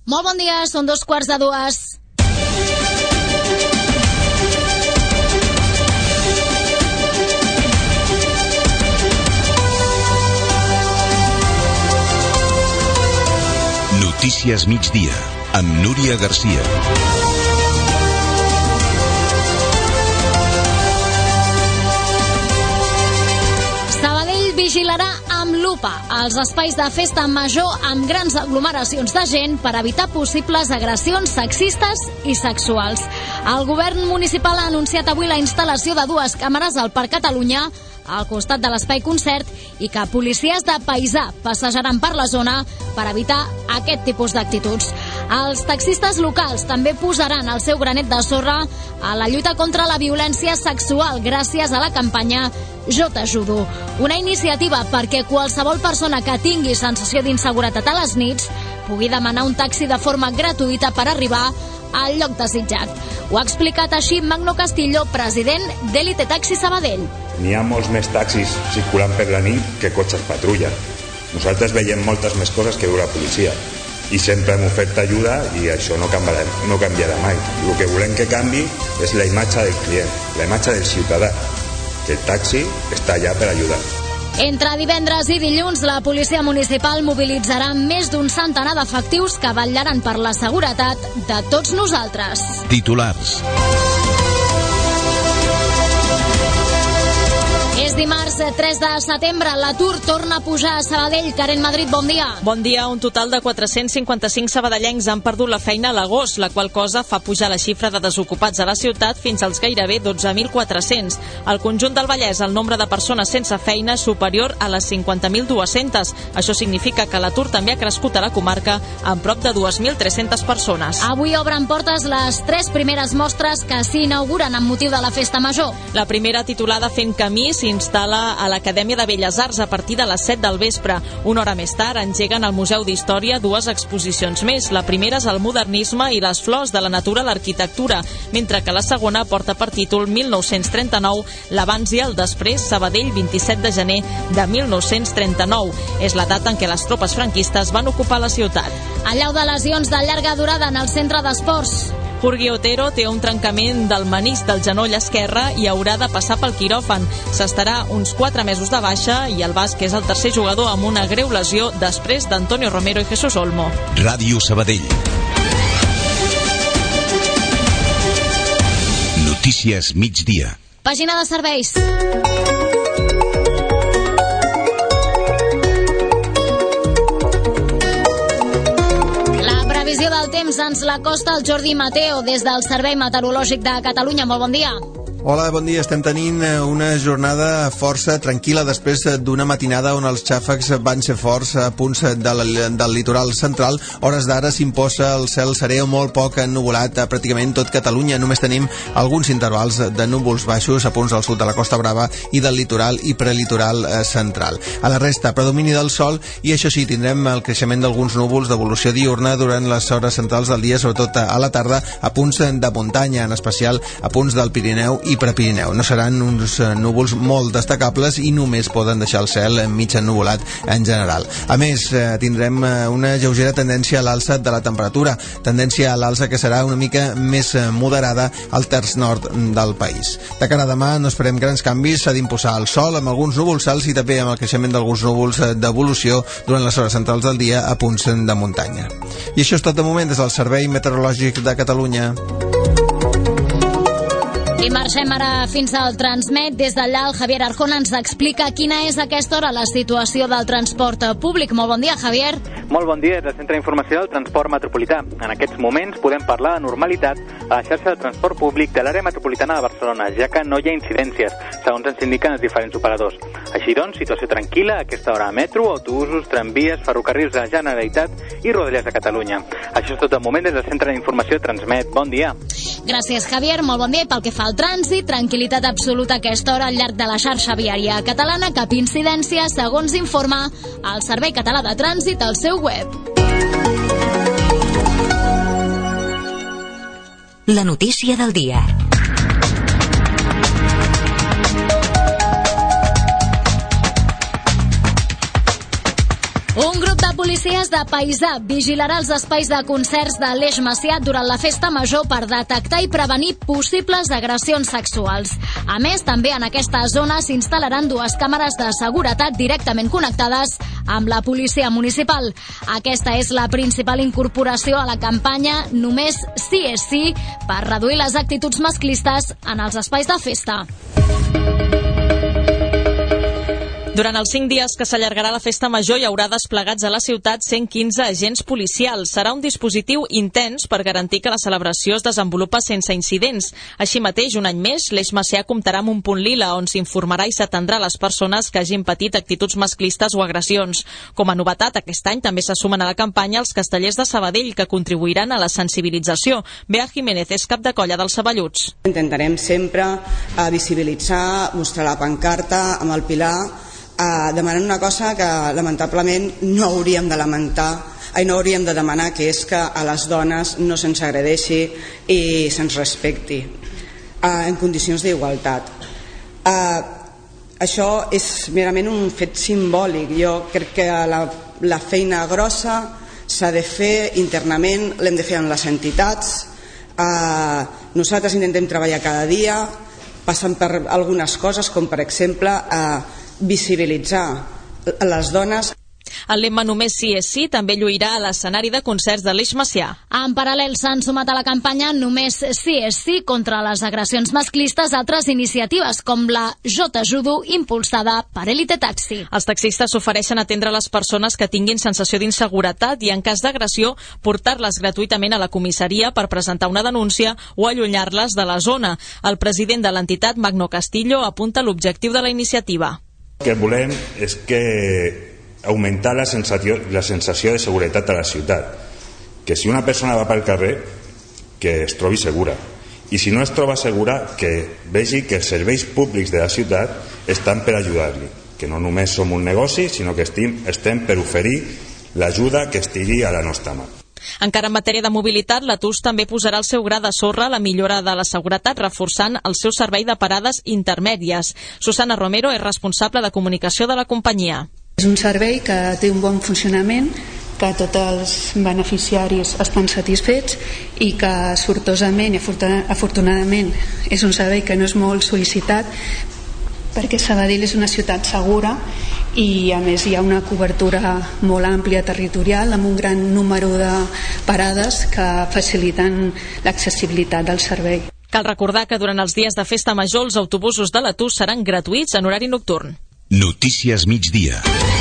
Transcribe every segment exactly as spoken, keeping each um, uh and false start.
Molt bon dia, són dos quarts de dues. Notícies migdia, amb Núria Garcia. Sabadell vigilarà amb lupa els espais de festa major amb grans aglomeracions de gent per evitar possibles agressions sexistes i sexuals. El govern municipal ha anunciat avui la instal·lació de dues càmeres al Parc Catalunya al costat de l'espai concert i que policies de paisà passejaran per la zona per evitar aquest tipus d'actituds. Els taxistes locals també posaran el seu granet de sorra a la lluita contra la violència sexual gràcies a la campanya Jo t'ajudo, una iniciativa perquè qualsevol persona que tingui sensació d'inseguretat a les nits pugui demanar un taxi de forma gratuïta per arribar al lloc desitjat. Ho ha explicat així Magno Castillo, president d'Elite Taxi Sabadell. N'hi ha molts més taxis circulant per la nit que cotxes patrulla. Nosaltres veiem moltes més coses que diu la policia i sempre hem ofert ajuda i això no canviarà, no canviarà mai. El que volem que canvi és la imatge del client, la imatge del ciutadà, que el taxi està allà per ajudar. Entre divendres i dilluns, la policia municipal mobilitzarà més d'un centenar d'efectius que vetllaran per la seguretat de tots nosaltres. Titulars. És dimarts tres de setembre, l'atur torna a pujar a Sabadell. Karen Madrid, bon dia. Bon dia. Un total de quatre-cents cinquanta-cinc sabadellencs han perdut la feina a l'agost, la qual cosa fa pujar la xifra de desocupats a la ciutat fins als gairebé dotze mil quatre-cents. Al conjunt del Vallès, el nombre de persones sense feina és superior a les cinquanta mil dues-centes. Això significa que l'atur també ha crescut a la comarca amb prop de dos mil tres-centes persones. Avui obren portes les tres primeres mostres que s'inauguren amb motiu de la Festa Major. La primera, titulada Fent camí, s'instal·la a l'Acadèmia de Belles Arts a partir de les set del vespre. Una hora més tard engeguen al Museu d'Història dues exposicions més. La primera és el modernisme i les flors de la natura a l'arquitectura, mentre que la segona porta per títol mil nou-cents trenta-nou, l'abans i el després, Sabadell, vint-i-set de gener de mil nou-cents trenta-nou. És la data en què les tropes franquistes van ocupar la ciutat. Allau de lesions de llarga durada en el centre d'esports. Jorge Otero té un trencament del menisc del genoll esquerre i haurà de passar pel quiròfan. S'estarà uns quatre mesos de baixa i el basc és el tercer jugador amb una greu lesió després d'Antonio Romero i Jesús Olmo. Ràdio Sabadell. Notícies migdia. Pàgina de serveis. Previsió del temps ens la costa el Jordi Mateo des del Servei Meteorològic de Catalunya. Molt bon dia. Hola, bon dia. Estem tenint una jornada força tranquil·la després d'una matinada on els xàfecs van ser forts a punts del, del litoral central. Hores d'ara s'imposa el cel serè o molt poc ennuvolat a pràcticament tot Catalunya. Només tenim alguns intervals de núvols baixos a punts del sud de la Costa Brava i del litoral i prelitoral central. A la resta, predomini del sol i això sí, tindrem el creixement d'alguns núvols d'evolució diurna durant les hores centrals del dia, sobretot a la tarda, a punts de muntanya, en especial a punts del Pirineu i Prepirineu. No seran uns núvols molt destacables i només poden deixar el cel mig ennuvolat en general. A més, tindrem una lleugera tendència a l'alça de la temperatura, tendència a l'alça que serà una mica més moderada al terç nord del país. De cara a demà no esperem grans canvis, s'ha d'imposar el sol amb alguns núvols alts i també amb el creixement d'alguns núvols d'evolució durant les hores centrals del dia a punts de muntanya. I això és tot de moment des del Servei Meteorològic de Catalunya. I marxem ara fins al Transmet. Des d'allà el Javier Arjona ens explica quina és a aquesta hora la situació del transport públic. Molt bon dia, Javier. Molt bon dia, des del Centre d'Informació del Transport Metropolità. En aquests moments podem parlar de normalitat a la xarxa de transport públic de l'àrea metropolitana de Barcelona, ja que no hi ha incidències, segons ens indiquen els diferents operadors. Així doncs, situació tranquil·la a aquesta hora a metro, autobusos, tramvies, ferrocarrils de la Generalitat i Rodalies de Catalunya. Això és tot el moment des del Centre d'Informació Transmet. Bon dia. Gràcies, Javier. Molt bon dia. Pel que fa al trànsit, tranquil·litat absoluta a aquesta hora al llarg de la xarxa viària catalana. Cap incidència, segons informa el Servei Català de Trànsit al seu web. La notícia del dia. Un grup de La policia de Paisà vigilarà els espais de concerts de l'Eix Macià durant la festa major per detectar i prevenir possibles agressions sexuals. A més, també en aquesta zona s'instal·laran dues càmeres de seguretat directament connectades amb la policia municipal. Aquesta és la principal incorporació a la campanya Només sí és sí per reduir les actituds masclistes en els espais de festa. Durant els cinc dies que s'allargarà la festa major hi haurà desplegats a la ciutat cent quinze agents policials. Serà un dispositiu intens per garantir que la celebració es desenvolupa sense incidents. Així mateix, un any més, l'Eix Macià comptarà amb un punt lila on s'informarà i s'atendrà les persones que hagin patit actituds masclistes o agressions. Com a novetat, aquest any també se sumen a la campanya els castellers de Sabadell que contribuiran a la sensibilització. Bea Jiménez és cap de colla dels saballuts. Intentarem sempre eh, visibilitzar, mostrar la pancarta amb el pilar, Uh, demanant una cosa que lamentablement no hauríem de lamentar, ai, no hauríem de demanar, que és que a les dones no se'ns agredeixi i se'ns respecti uh, en condicions d'igualtat. Uh, això és merament un fet simbòlic. Jo crec que la, la feina grossa s'ha de fer internament, l'hem de fer amb les entitats. Uh, nosaltres intentem treballar cada dia, passant per algunes coses com per exemple uh, visibilitzar les dones. El lema Només sí és sí també lluirà a l'escenari de concerts de l'Eix Macià. En paral·lel s'han sumat a la campanya Només sí és sí contra les agressions masclistes altres iniciatives com la Jo t'ajudo, impulsada per Elite Taxi. Els taxistes s'ofereixen a atendre les persones que tinguin sensació d'inseguretat i en cas d'agressió portar-les gratuïtament a la comissaria per presentar una denúncia o allunyar-les de la zona. El president de l'entitat, Magno Castillo, apunta l'objectiu de la iniciativa. El que volem és que augmentar la sensació, la sensació de seguretat a la ciutat, que si una persona va pel carrer que es trobi segura, i si no es troba segura que vegi que els serveis públics de la ciutat estan per ajudar-li, que no només som un negoci sinó que estem, estem per oferir l'ajuda que estigui a la nostra mà. Encara en matèria de mobilitat, l'A T U S també posarà el seu gra de sorra a la millora de la seguretat, reforçant el seu servei de parades intermèdies. Susana Romero és responsable de comunicació de la companyia. És un servei que té un bon funcionament, que tots els beneficiaris estan satisfets i que sortosament i afortunadament és un servei que no és molt sol·licitat perquè Sabadell és una ciutat segura i a més hi ha una cobertura molt àmplia territorial amb un gran número de parades que faciliten l'accessibilitat del servei. Cal recordar que durant els dies de festa major els autobusos de l'A T U S seran gratuïts en horari nocturn. Notícies migdia.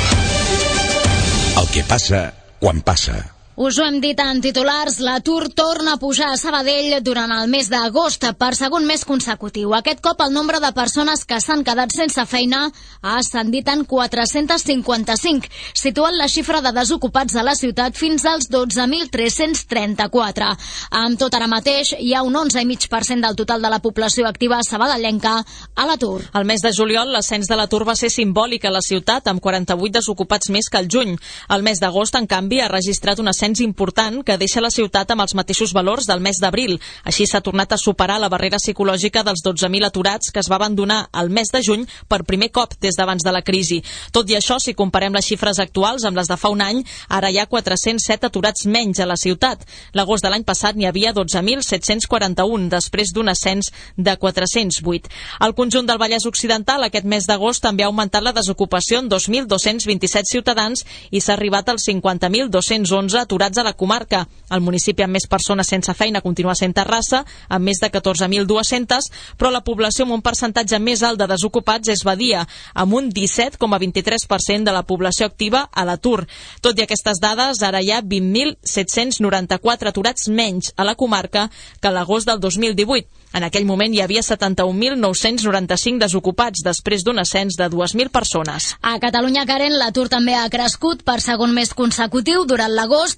El que passa quan passa. Us ho hem dit en titulars, l'atur torna a pujar a Sabadell durant el mes d'agost per segon mes consecutiu. Aquest cop el nombre de persones que s'han quedat sense feina ha ascendit en quatre-cents cinquanta-cinc, situant la xifra de desocupats a la ciutat fins als dotze mil tres-cents trenta-quatre. Amb tot, ara mateix hi ha un onze coma cinc per cent del total de la població activa sabadellenca a l'atur. El mes de juliol l'ascens de l'atur va ser simbòlic a la ciutat, amb quaranta-vuit desocupats més que el juny. El mes d'agost, en canvi, ha registrat una important que deixa la ciutat amb els mateixos valors del mes d'abril. Així s'ha tornat a superar la barrera psicològica dels dotze mil aturats que es va abandonar el mes de juny per primer cop des d'abans de la crisi. Tot i això, si comparem les xifres actuals amb les de fa un any, ara hi ha quatre-cents set aturats menys a la ciutat. L'agost de l'any passat n'hi havia dotze mil set-cents quaranta-un, després d'un ascens de quatre-cents vuit. Al conjunt del Vallès Occidental, aquest mes d'agost també ha augmentat la desocupació en dos mil dos-cents vint-i-set ciutadans i s'ha arribat als cinquanta mil dos-cents onze aturats a la comarca. El municipi amb més persones sense feina continua sent Terrassa, amb més de catorze mil dues-centes, però la població amb un percentatge més alt de desocupats és Badia, amb un disset coma vint-i-tres per cent de la població activa a l'atur. Tot i aquestes dades, ara hi ha vint mil set-cents noranta-quatre aturats menys a la comarca que a l'agost del dos mil divuit. En aquell moment hi havia setanta-un mil nou-cents noranta-cinc desocupats, després d'un ascens de dues mil persones. A Catalunya, Karen, l'atur també ha crescut per segon mes consecutiu. Durant l'agost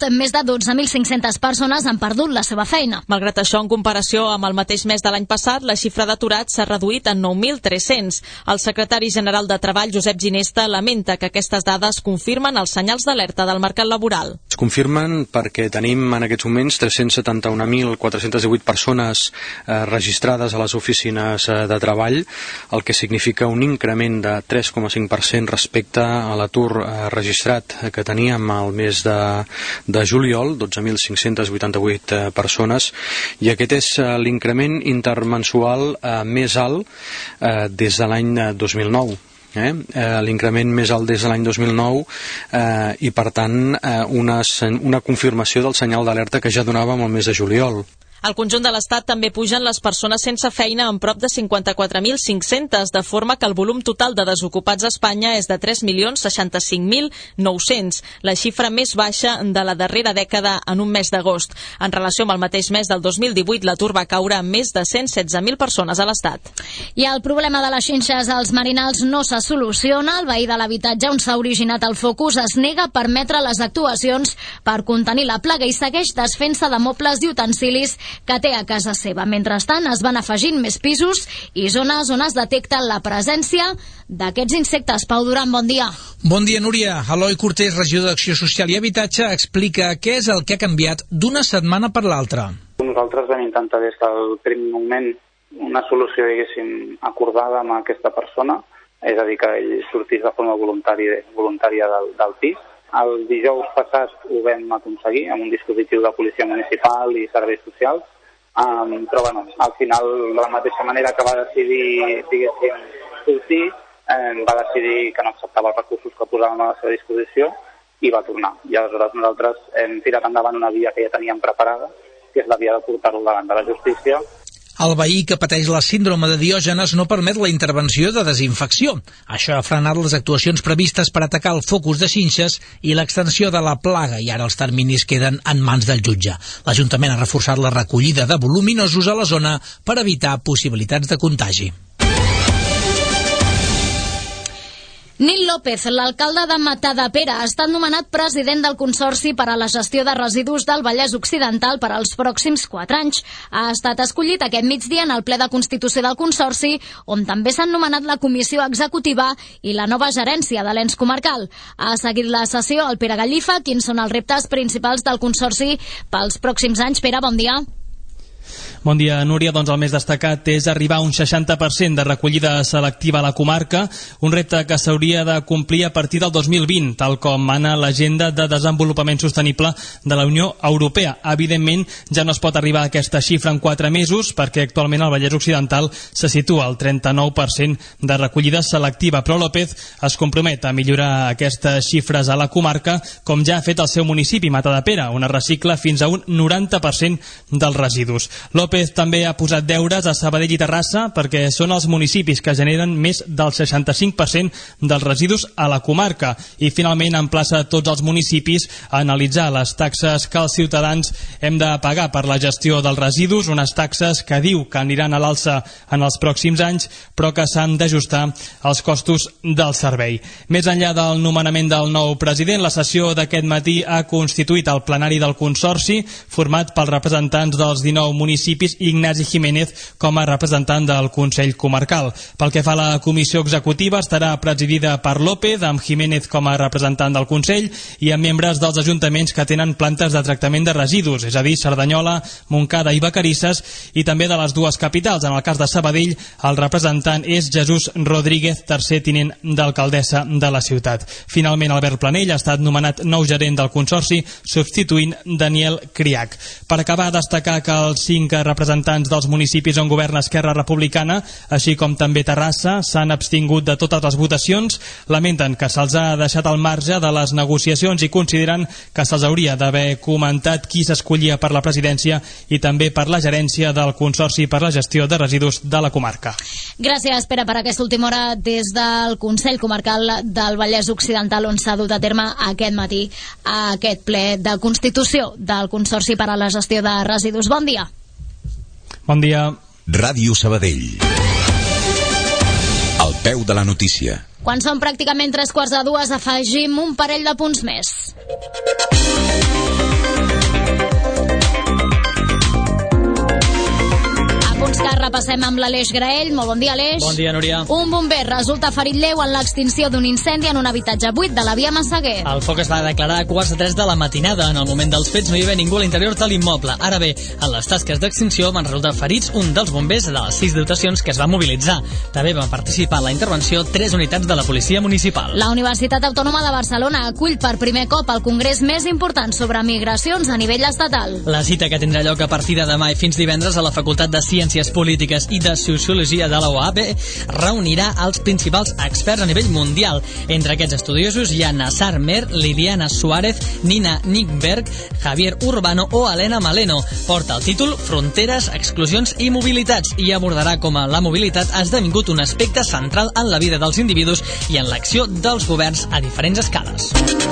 més de dotze mil cinc-centes persones han perdut la seva feina. Malgrat això, en comparació amb el mateix mes de l'any passat, la xifra d'aturats s'ha reduït en nou mil tres-cents. El secretari general de Treball, Josep Ginesta, lamenta que aquestes dades confirmen els senyals d'alerta del mercat laboral. Es confirmen perquè tenim en aquests moments tres-cents setanta-un mil quatre-cents divuit persones eh, registrades a les oficines eh, de treball, el que significa un increment de tres coma cinc per cent respecte a l'atur eh, registrat que teníem al mes de, de juliol, dotze mil cinc-cents vuitanta-vuit eh, persones, i aquest és eh, l'increment intermensual eh, més alt eh, des de l'any dos mil nou. Eh? Eh, l'increment més alt des de l'any dos mil nou eh, i per tant eh, una, una confirmació del senyal d'alerta que ja donàvem al mes de juliol. Al conjunt de l'Estat també pugen les persones sense feina en prop de cinquanta-quatre mil cinc-cents, de forma que el volum total de desocupats a Espanya és de tres milions seixanta-cinc mil nou-cents, la xifra més baixa de la darrera dècada en un mes d'agost. En relació amb el mateix mes del dos mil divuit, l'atur va caure amb més de cent setze mil persones a l'Estat. I el problema de les xinxes als marinals no se soluciona. El veí de l'habitatge on s'ha originat el focus es nega a permetre les actuacions per contenir la plaga i segueix desfent-se de mobles i utensilis que té a casa seva. Mentrestant, es van afegint més pisos i zones on es detecta la presència d'aquests insectes. Pau Duran, bon dia. Bon dia, Núria. Eloi Cortés, regidor d'Acció Social i Habitatge, explica què és el que ha canviat d'una setmana per l'altra. Nosaltres vam intentar des del primer moment una solució, diguéssim, acordada amb aquesta persona, és a dir, que ell sortís de forma voluntària, voluntària del, del pis. El dijous passat ho vam aconseguir amb un dispositiu de policia municipal i serveis socials, um, però bueno, al final, de la mateixa manera que va decidir, diguéssim, sortir, eh, va decidir que no acceptava els recursos que posàvem a la seva disposició i va tornar. I aleshores nosaltres hem tirat endavant una via que ja teníem preparada, que és la via de portar-lo davant de la justícia. El veí que pateix la síndrome de Diògenes no permet la intervenció de desinfecció. Això ha frenat les actuacions previstes per atacar el focus de xinxes i l'extensió de la plaga, i ara els terminis queden en mans del jutge. L'Ajuntament ha reforçat la recollida de voluminosos a la zona per evitar possibilitats de contagi. Nil López, l'alcalde de Matadepera, ha estat nomenat president del Consorci per a la gestió de residus del Vallès Occidental per als pròxims quatre anys. Ha estat escollit aquest migdia en el ple de constitució del Consorci, on també s'han nomenat la comissió executiva i la nova gerència de l'ens comarcal. Ha seguit la sessió el Pere Gallifa. Quins són els reptes principals del Consorci pels pròxims anys? Pere, bon dia. Bon dia, Núria. Doncs el més destacat és arribar a un seixanta per cent de recollida selectiva a la comarca, un repte que s'hauria de complir a partir del dos mil vint, tal com mana l'Agenda de Desenvolupament Sostenible de la Unió Europea. Evidentment, ja no es pot arribar a aquesta xifra en quatre mesos, perquè actualment al Vallès Occidental se situa al trenta-nou per cent de recollida selectiva, però López es compromet a millorar aquestes xifres a la comarca, com ja ha fet el seu municipi, Matadepera, on es recicla fins a un noranta per cent dels residus. López també ha posat deures a Sabadell i Terrassa perquè són els municipis que generen més del seixanta-cinc per cent dels residus a la comarca, i finalment emplaça tots els municipis a analitzar les taxes que els ciutadans hem de pagar per la gestió dels residus, unes taxes que diu que aniran a l'alça en els pròxims anys, però que s'han d'ajustar als costos del servei. Més enllà del nomenament del nou president, la sessió d'aquest matí ha constituït el plenari del Consorci, format pels representants dels dinou municipis i Ignasi Jiménez com a representant del Consell Comarcal. Pel que fa a la comissió executiva, estarà presidida per López, amb Jiménez com a representant del Consell i amb membres dels ajuntaments que tenen plantes de tractament de residus, és a dir, Cerdanyola, Montcada i Vacarisses, i també de les dues capitals. En el cas de Sabadell, el representant és Jesús Rodríguez, tercer tinent d'alcaldessa de la ciutat. Finalment, Albert Planell ha estat nomenat nou gerent del Consorci, substituint Daniel Criac. Per acabar, destacar que els cinc representants dels municipis on governa Esquerra Republicana, així com també Terrassa, s'han abstingut de totes les votacions, lamenten que se'ls ha deixat al marge de les negociacions i consideren que se'ls hauria d'haver comentat qui s'escollia per la presidència i també per la gerència del Consorci per la gestió de residus de la comarca. Gràcies, Pere, per aquesta última hora des del Consell Comarcal del Vallès Occidental, on s'ha dut a terme aquest matí aquest ple de constitució del Consorci per a la gestió de residus. Bon dia. Bon dia. Ràdio Sabadell. Al peu de la notícia. Quan són pràcticament tres quarts de dues, afegim un parell de punts més. repassem amb l'Aleix Graell. Molt bon dia, Aleix. Bon dia, Núria. Un bomber resulta ferit lleu en l'extinció d'un incendi en un habitatge buit de la via Massaguer. El foc es va declarar a quarts de tres de la matinada. En el moment dels fets no hi havia ningú a l'interior de l'immoble. Ara bé, en les tasques d'extinció van resultar ferits un dels bombers de les sis dotacions que es va mobilitzar. També van participar en la intervenció tres unitats de la policia municipal. La Universitat Autònoma de Barcelona acull per primer cop el congrés més important sobre migracions a nivell estatal. La cita, que tindrà lloc a partir de demà i fins divendres a la Facultat de Ciències Polítiques i de Sociologia de la U A B, reunirà els principals experts a nivell mundial. Entre aquests estudiosos hi ha Nassar Mer, Liliana Suárez, Nina Nickberg, Javier Urbano o Elena Maleno. Porta el títol Fronteres, exclusions i mobilitats i abordarà com la mobilitat ha esdevingut un aspecte central en la vida dels individus i en l'acció dels governs a diferents escales.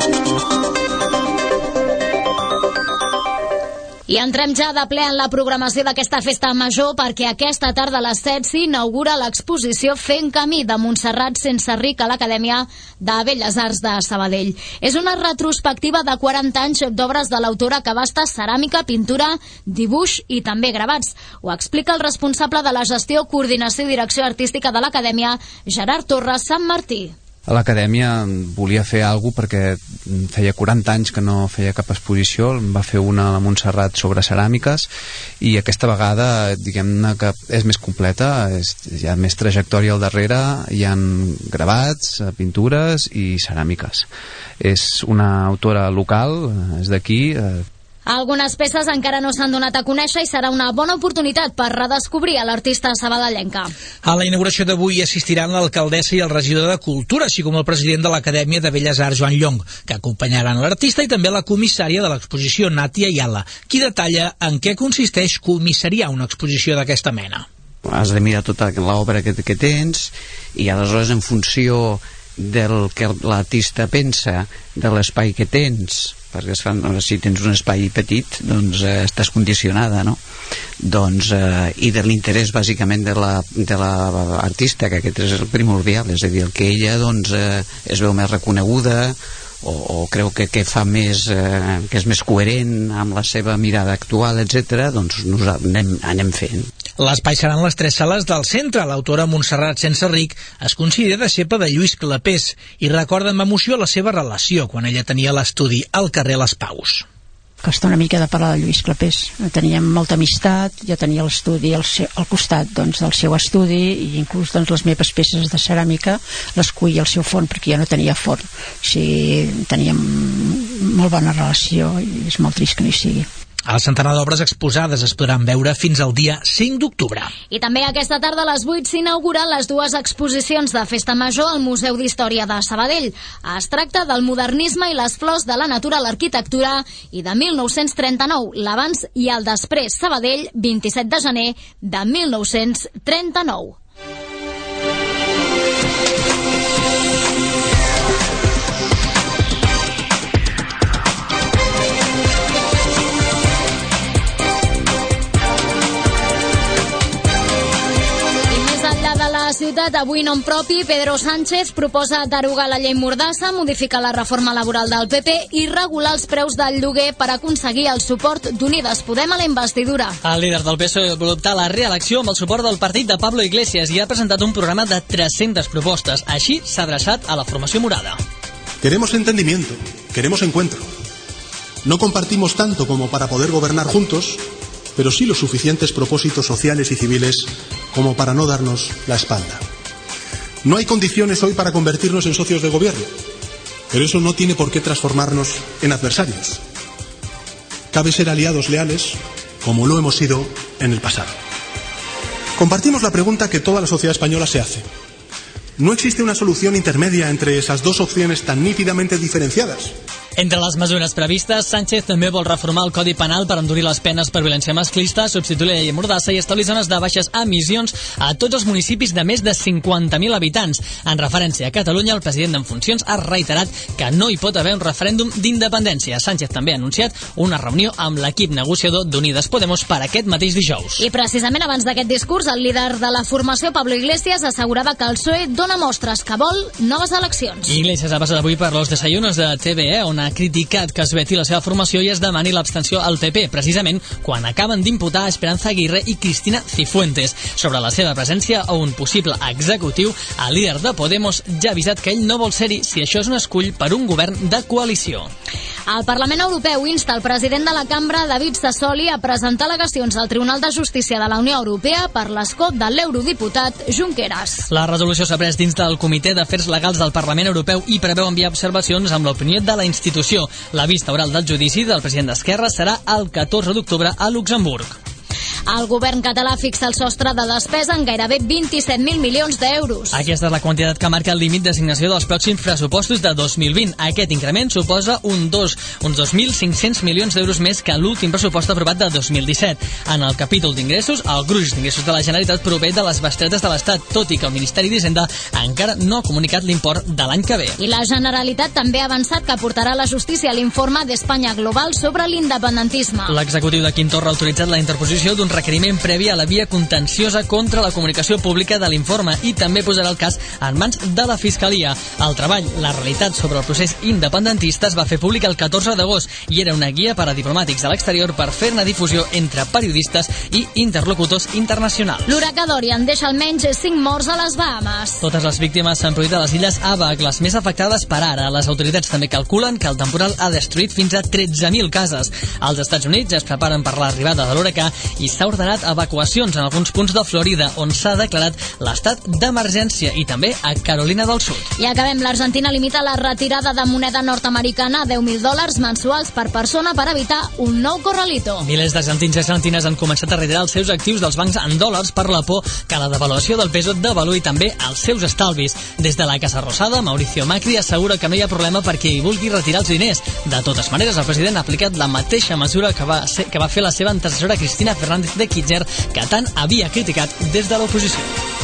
I entrem ja de ple en la programació d'aquesta festa major, perquè aquesta tarda a les set s'inaugura l'exposició Fent Camí de Montserrat Senserric a l'Acadèmia de Belles Arts de Sabadell. És una retrospectiva de quaranta anys d'obres de l'autora que abasta ceràmica, pintura, dibuix i també gravats. Ho explica el responsable de la gestió, coordinació i direcció artística de l'Acadèmia, Gerard Torres Sant Martí. A l'Acadèmia volia fer alguna cosa perquè feia quaranta anys que no feia cap exposició. Va fer una a la Montserrat sobre ceràmiques i aquesta vegada, diguem-ne que és més completa, és, hi ha més trajectòria al darrere, hi ha gravats, pintures i ceràmiques. És una autora local, és d'aquí. Algunes peces encara no s'han donat a conèixer i serà una bona oportunitat per redescobrir a l'artista sabadellenca. A la inauguració d'avui assistiran l'alcaldessa i el regidor de Cultura, així com el president de l'Acadèmia de Belles Arts, Joan Llong, que acompanyaran l'artista, i també la comissària de l'exposició, Nàtia Ayala, qui detalla en què consisteix comissariar una exposició d'aquesta mena. Has de mirar tota l'obra que, que tens i aleshores, en funció del que l'artista pensa, de l'espai que tens, perquè es fan, si tens un espai petit doncs eh, estàs condicionada, no? Doncs, eh, i de l'interès bàsicament de la, de la artista, que aquest és el primordial, és a dir, el que ella doncs, eh, es veu més reconeguda o, o creu que, que fa més eh, que és més coherent amb la seva mirada actual, etcètera, doncs nosaltres anem, anem fent. L'espai seran les tres sales del centre. L'autora Montserrat Senserric es considera deixeble de Lluís Clapés i recorda amb emoció la seva relació quan ella tenia l'estudi al carrer Les Paus. Costa una mica de parlar de Lluís Clapés. Teníem molta amistat, jo tenia l'estudi al, al costat doncs, del seu estudi i inclús doncs, les meves peces de ceràmica les cuia al seu forn perquè jo no tenia forn. O sigui, teníem molt bona relació i és molt trist que no hi sigui. El centenar d'obres exposades es podran veure fins al dia cinc d'octubre. I també aquesta tarda a les vuit s'inauguren les dues exposicions de Festa Major al Museu d'Història de Sabadell. Es tracta del modernisme i les flors de la natura a l'arquitectura i de mil nou-cents trenta-nou, l'abans i el després Sabadell, vint-i-set de gener de mil nou-cents trenta-nou. La ciutat, avui nom propi, Pedro Sánchez proposa derogar la llei Mordassa, modificar la reforma laboral del P P i regular els preus del lloguer per aconseguir el suport d'Unides Podem a la investidura. El líder del P S O E vol optar a la reelecció amb el suport del partit de Pablo Iglesias i ha presentat un programa de tres-centes propostes. Així s'ha adreçat a la formació morada. Queremos entendimiento, queremos encuentro. No compartimos tanto como para poder gobernar juntos, pero sí los suficientes propósitos sociales y civiles como para no darnos la espalda. No hay condiciones hoy para convertirnos en socios de gobierno, pero eso no tiene por qué transformarnos en adversarios. Cabe ser aliados leales, como lo hemos sido en el pasado. Compartimos la pregunta que toda la sociedad española se hace. ¿No existe una solución intermedia entre esas dos opciones tan nítidamente diferenciadas? Entre les mesures previstes, Sánchez també vol reformar el Codi Penal per endurir les penes per violència masclista, substituir la llei Mordassa i establir zones de baixes emissions a tots els municipis de més de cinquanta mil habitants. En referència a Catalunya, el president en funcions ha reiterat que no hi pot haver un referèndum d'independència. Sánchez també ha anunciat una reunió amb l'equip negociador d'Unides Podemos per aquest mateix dijous. I precisament abans d'aquest discurs, el líder de la formació, Pablo Iglesias, assegurava que el P S O E dona mostres que vol noves eleccions. Iglesias ha passat avui per los desayunos de T V E, on ha criticat que es veti la seva formació i es demani l'abstenció al P P, precisament quan acaben d'imputar Esperanza Aguirre i Cristina Cifuentes. Sobre la seva presència a un possible executiu, el líder de Podemos ja ha avisat que ell no vol ser-hi si això és un escull per un govern de coalició. El Parlament Europeu insta el president de la cambra, David Sassoli, a presentar al·legacions al Tribunal de Justícia de la Unió Europea per l'escop de l'eurodiputat Junqueras. La resolució s'ha pres dins del Comitè d'Afers Legals del Parlament Europeu i preveu enviar observacions amb l'opinió de la institució. La vista oral del judici del president d'Esquerra serà el catorze d'octubre a Luxemburg. El govern català fixa el sostre de despesa en gairebé vint-i-set mil milions d'euros. Aquesta és la quantitat que marca el límit d'assignació dels pròxims pressupostos de dos mil vint. Aquest increment suposa un dos, uns dos mil cinc-cents milions d'euros més que l'últim pressupost aprovat de dos mil disset. En el capítol d'ingressos, el gruix d'ingressos de la Generalitat prové de les bestretes de l'Estat, tot i que el Ministeri d'Hisenda encara no ha comunicat l'import de l'any que ve. I la Generalitat també ha avançat que portarà a la justícia l'informe d'Espanya Global sobre l'independentisme. L'executiu de Quim Torra ha autoritzat la interposició d'un requeriment previ a la via contenciosa contra la comunicació pública de l'informe i també posarà el cas en mans de la Fiscalia. El treball, la realitat sobre el procés independentista es va fer públic el catorze d'agost i era una guia per a diplomàtics a l'exterior per fer-ne difusió entre periodistes i interlocutors internacionals. L'huracà Dorian deixa almenys cinc morts a les Bahamas. Totes les víctimes s'han produït a les illes Abac, les més afectades per ara. Les autoritats també calculen que el temporal ha destruït fins a tretze mil cases. Els Estats Units es preparen per l'arribada de l'huracà i s'ha ordenat evacuacions en alguns punts de Florida, on s'ha declarat l'estat d'emergència, i també a Carolina del Sud. I acabem. L'Argentina limita la retirada de moneda nord-americana a deu mil dòlars mensuals per persona per evitar un nou corralito. Milers d'argentins i argentines han començat a retirar els seus actius dels bancs en dòlars per la por que la devaluació del peso devaluï també els seus estalvis. Des de la Casa Rosada, Mauricio Macri assegura que no hi ha problema perquè hi vulgui retirar els diners. De totes maneres, el president ha aplicat la mateixa mesura que va, ser, que va fer la seva antecessora Cristina Fernández de Kirchner, que tant havia criticat des de l'oposició.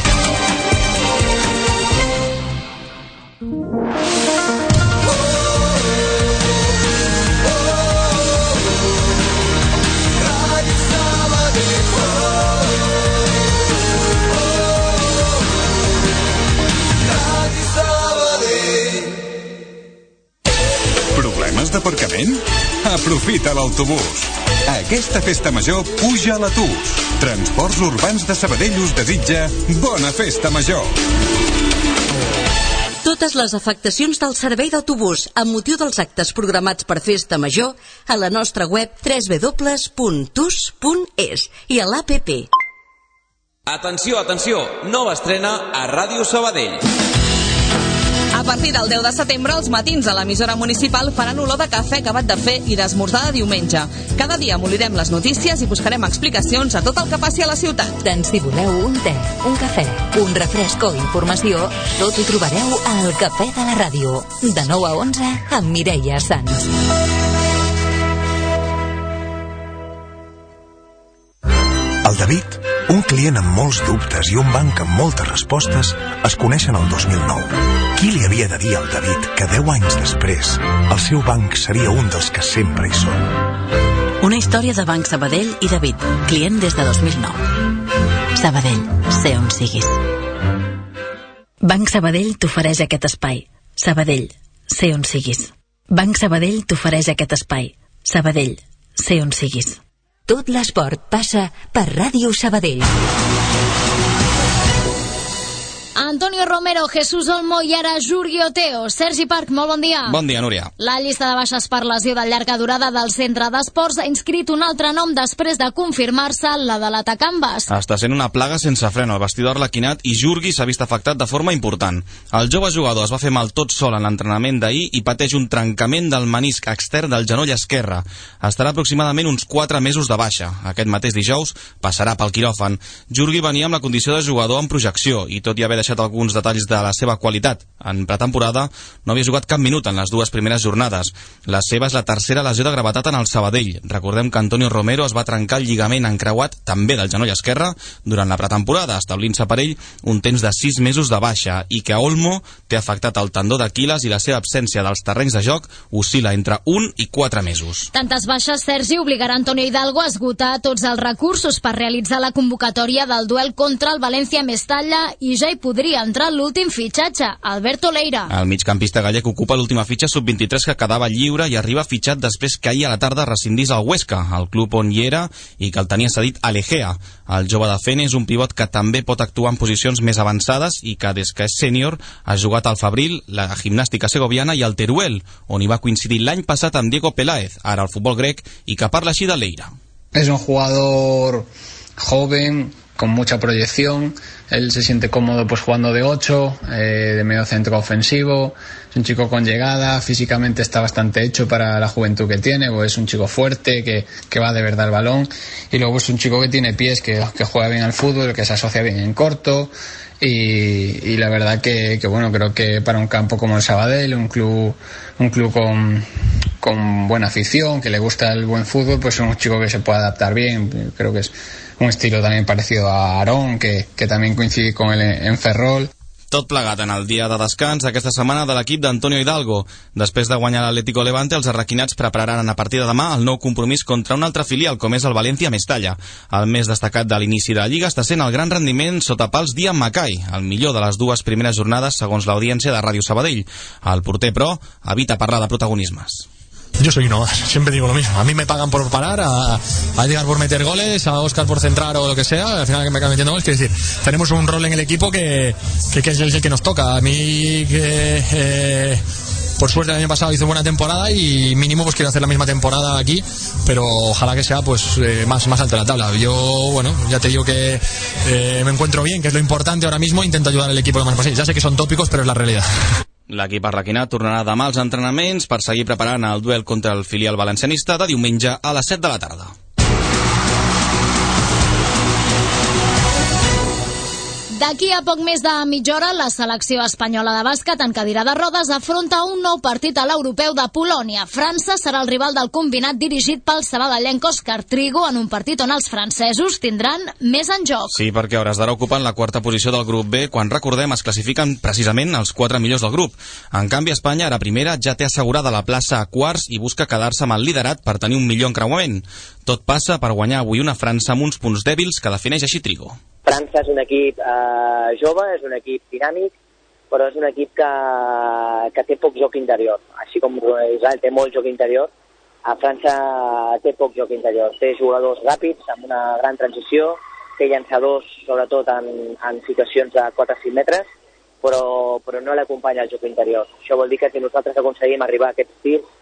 Problemes d'aparcament? Aprofita l'autobús. Aquesta festa major puja a l'Atus. Transports Urbans de Sabadell us desitja bona festa major. Totes les afectacions del servei d'autobús amb motiu dels actes programats per Festa Major a la nostra web w w w punt tus punt es i a l'A P P. Atenció, atenció, nova estrena a Ràdio Sabadell. A partir del deu de setembre, els matins a l'emissora municipal faran olor de cafè acabat de fer i d'esmorzar de diumenge. Cada dia molirem les notícies i buscarem explicacions a tot el que passi a la ciutat. Doncs si voleu un te, un cafè, un refresc o informació, tot ho trobareu al Cafè de la Ràdio, de nou a onze, amb Mireia Sans. El David, un client amb molts dubtes i un banc amb moltes respostes, es coneixen el dos mil nou. Qui li havia de dir al David que deu anys després el seu banc seria un dels que sempre hi són? Una història de Banc Sabadell i David, client des de dos mil nou. Sabadell, sé on siguis. Banc Sabadell t'ofereix aquest espai. Sabadell, sé on siguis. Banc Sabadell t'ofereix aquest espai. Sabadell, sé on siguis. Tot l'esport passa per Ràdio Sabadell. Antonio Romero, Jesús Olmo i ara Jurgui Oteo. Sergi Parc, molt bon dia. Bon dia, Núria. La llista de baixes per lesió de llarga durada del centre d'esports ha inscrit un altre nom després de confirmar-se la de l'atacant basc. Està sent una plaga sense freno. El vestidor arlequinat i Jurgui s'ha vist afectat de forma important. El jove jugador es va fer mal tot sol en l'entrenament d'ahir i pateix un trencament del menisc extern del genoll esquerre. Estarà aproximadament uns quatre mesos de baixa. Aquest mateix dijous passarà pel quiròfan. Jurgui venia amb la condició de jugador en projecció i tot i haver deixat alguns detalls de la seva qualitat en pretemporada, no havia jugat cap minut en les dues primeres jornades. La seva és la tercera lesió de gravetat en el Sabadell. Recordem que Antonio Romero es va trencar el lligament encreuat també del genoll esquerre durant la pretemporada, establint-se per ell un temps de sis mesos de baixa, i que Olmo té afectat el tendó d'Aquil·les i la seva absència dels terrenys de joc oscil·la entre un i quatre mesos. Tantes baixes, Sergi, obligarà Antonio Hidalgo a esgotar tots els recursos per realitzar la convocatòria del duel contra el València Mestalla i ja hi podrà podria entrar l'últim fitxatge, Alberto Leira. El migcampista gallec ocupa l'última fitxa sub vint-i-tres que quedava lliure i arriba fitxat després que ahir a la tarda rescindís al Huesca, el club on hi era i que el tenia cedit a l'Egea. El jove de Fene és un pivot que també pot actuar en posicions més avançades i que des que és sènior ha jugat al Fabril, la Gimnàstica Segoviana i el Teruel, on hi va coincidir l'any passat amb Diego Peláez, ara al futbol grec, i que parla així de Leira. Es un jugador joven, con mucha proyección. Él se siente cómodo pues jugando de ocho, eh, de medio centro ofensivo. Es un chico con llegada, físicamente está bastante hecho para la juventud que tiene, pues es un chico fuerte, que, que va de verdad al balón. Y luego es un chico que tiene pies, que, que juega bien al fútbol, que se asocia bien en corto. Y, y la verdad que, que bueno, creo que para un campo como el Sabadell, un club, un club con, con buena afición, que le gusta el buen fútbol, pues es un chico que se puede adaptar bien. Creo que es un estilo también parecido a Aarón, que, que también coincide con él en, en Ferrol. Tot plegat en el dia de descans aquesta setmana de l'equip d'Antonio Hidalgo. Després de guanyar l'Atlético Levante, els arraquinats prepararan a partir de demà el nou compromís contra un altre filial, com és el València Mestalla. El més destacat de l'inici de la Lliga està sent el gran rendiment sota pals d'Ian Mackay, el millor de les dues primeres jornades segons l'audiència de Ràdio Sabadell. El porter, però, evita parlar de protagonismes. Yo soy uno más, siempre digo lo mismo. A mí me pagan por parar, a, a llegar por meter goles, a Óscar por centrar o lo que sea. Al final que me acaban metiendo goles, quiere decir, tenemos un rol en el equipo que, que, que es el que nos toca. A mí, que eh, por suerte el año pasado hice buena temporada y mínimo pues quiero hacer la misma temporada aquí, pero ojalá que sea pues eh, más, más alta la tabla. Yo, bueno, ya te digo que eh, me encuentro bien, que es lo importante ahora mismo, intento ayudar al equipo lo más posible. Ya sé que son tópicos, pero es la realidad. L'equip arraquinat tornarà demà als entrenaments per seguir preparant el duel contra el filial valencianista de diumenge a les set de la tarda. D'aquí a poc més de mitja hora, la selecció espanyola de bàsquet en cadira de rodes afronta un nou partit a l'europeu de Polònia. França serà el rival del combinat dirigit pel sabadellenc Òscar Trigo en un partit on els francesos tindran més en joc. Sí, perquè a hores d'ara ocupen la quarta posició del grup B, quan, recordem, es classifiquen precisament els quatre millors del grup. En canvi, Espanya, ara primera, ja té assegurada la plaça a quarts i busca quedar-se amb el liderat per tenir un millor encreuament. Tot passa per guanyar avui una França amb uns punts dèbils que defineix així Trigo. França és un equip eh, jove, és un equip dinàmic, però és un equip que, que té poc joc interior. Així com Israel té molt joc interior, a França té poc joc interior. Té jugadors ràpids, amb una gran transició, té llançadors, sobretot en, en situacions de quatre a cinc metres, però, però no l'acompanya el joc interior. Això vol dir que si nosaltres aconseguim arribar a aquests tirs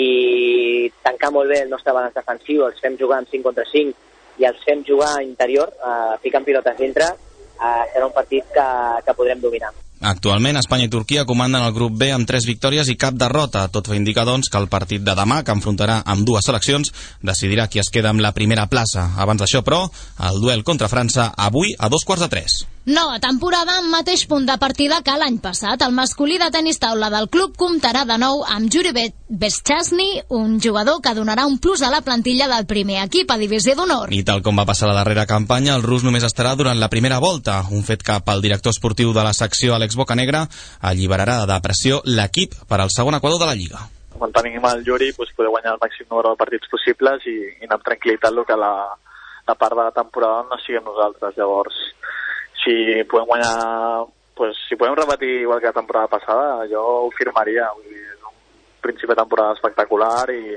i tancar molt bé el nostre balanç defensiu, els fem jugar amb cinc contra cinc, i els fem jugar a interior, eh, ficant pilotes dintre, eh, serà un partit que, que podrem dominar. Actualment, Espanya i Turquia comanden el grup B amb tres victòries i cap derrota. Tot fa indicar, doncs, que el partit de demà, que enfrontarà amb dues seleccions, decidirà qui es queda amb la primera plaça. Abans d'això, però, el duel contra França avui a dos quarts de tres. Nova temporada amb mateix punt de partida que l'any passat. El masculí de tenis taula del club comptarà de nou amb Yuri Beschasny, un jugador que donarà un plus a la plantilla del primer equip a divisió d'honor. I tal com va passar la darrera campanya, el rus només estarà durant la primera volta, un fet que pel director esportiu de la secció, Àlex Bocanegra, alliberarà de pressió l'equip per al segon equador de la Lliga. Quan tenim el Yuri, doncs, poder guanyar el màxim número de partits possibles i, i anar amb tranquil·litat el que la, la part de la temporada no siguem nosaltres. Llavors, si podem guanyar, doncs, si podem repetir igual que la temporada passada, jo ho firmaria. Vull dir, és un principi de temporada espectacular i,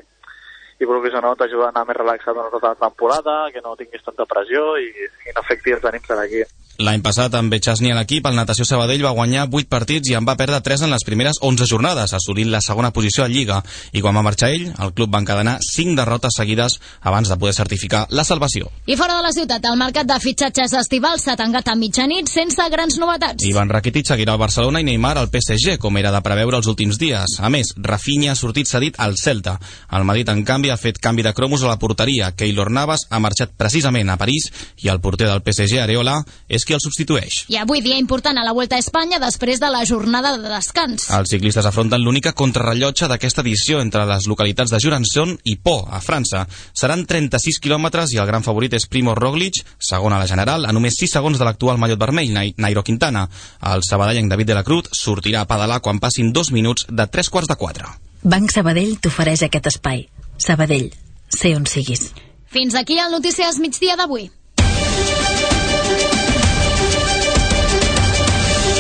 i per que això no t'ajuda a anar més relaxat durant tota la temporada, que no tinguis tanta pressió i, i no afecti els ànims de l'equip. L'any passat, amb Beschasny a l'equip, el Natació Sabadell va guanyar vuit partits i en va perdre tres en les primeres onze jornades, assolint la segona posició a Lliga. I quan va marxar ell, el club va encadenar cinc derrotes seguides abans de poder certificar la salvació. I fora de la ciutat, el mercat de fitxatges estival s'ha tancat a mitjanit sense grans novetats. Ivan Rakitic seguirà al Barcelona i Neymar al P S G, com era de preveure els últims dies. A més, Rafinha ha sortit cedit al Celta. El Madrid, en canvi, ha fet canvi de cromos a la porteria. Keylor Navas ha marxat precisament a París i el porter del P S G, Areola, és qui el substitueix. I avui dia important a la Vuelta a Espanya després de la jornada de descans. Els ciclistes afronten l'única contrarrellotge d'aquesta edició entre les localitats de Jurançon i Pau, a França. Seran trenta-sis quilòmetres i el gran favorit és Primož Roglic, segon a la general, a només sis segons de l'actual mallot vermell, Nairo Quintana. El sabadellenc David de la Cruz sortirà a pedalar quan passin dos minuts de tres quarts de quatre. Banc Sabadell t'ofereix aquest espai. Sabadell, sé on siguis. Fins aquí el Notícies Migdia d'avui.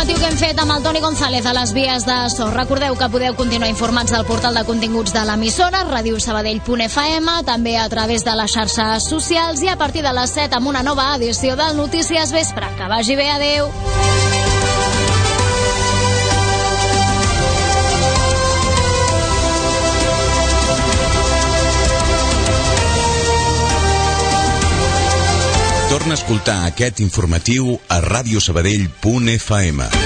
informatiu que hem fet amb el Toni González a les vies de so. Recordeu que podeu continuar informats del portal de continguts de l'emissora, ràdio sabadell punt f m, també a través de les xarxes socials i a partir de les set amb una nova edició del Notícies Vespre. Que vagi bé, adeu! Torna a escoltar aquest informatiu a ràdio sabadell punt f m.